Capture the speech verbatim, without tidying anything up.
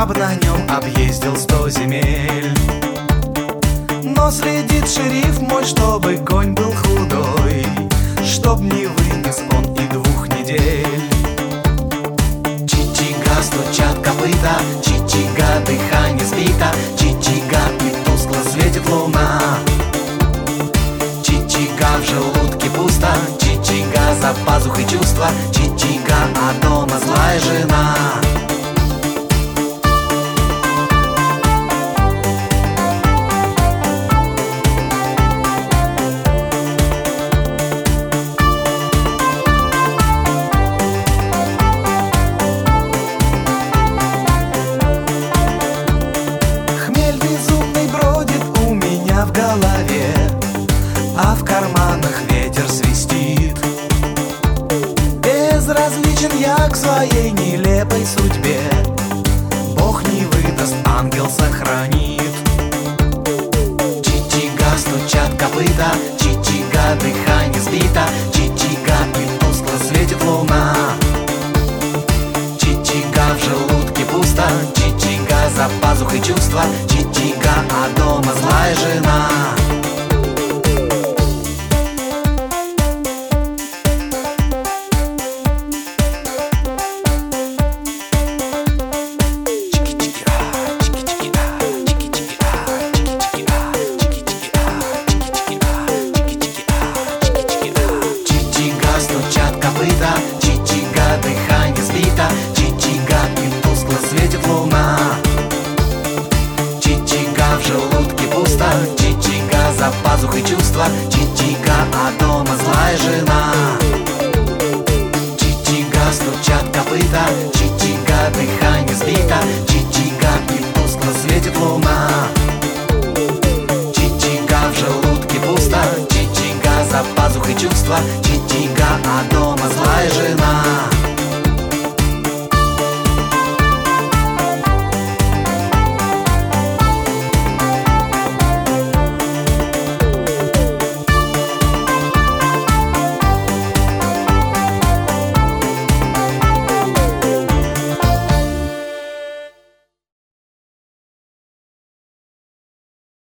Я бы на нем объездил сто земель. Но следит шериф мой, чтобы конь был худой, чтоб не вынес он и двух недель. Чичига, стучат копыта, чичига, дыхание сбито, чичига, и тускло светит луна. Чичига, в желудке пусто, чичига, за пазухой чувства, чичига, а дома злая жена. В голове, а в карманах ветер свистит. Безразличен я к своей нелепой судьбе. Бог не выдаст, ангел сохранит. Чичига, стучат копыта, чичига, дыхание сбито, чичига, и тускло светит луна. Чичига, в желудке пусто, чичига, за пазухой чувства, чичига, а дома злая жена. Чичига, стучат копыта, чичига, дыхание сбито, чичига, и тускло светит луна. Чичига, в желудке пусто, чичига, за пазухой чувства, чичига, а дома злая жена. Чичига, стучат копыта, чичига, дыхание сбито, чичига, и тускло светит луна. Чичига, в желудке пусто, чичига, за пазухой чувства, чичига, а дома злая жена.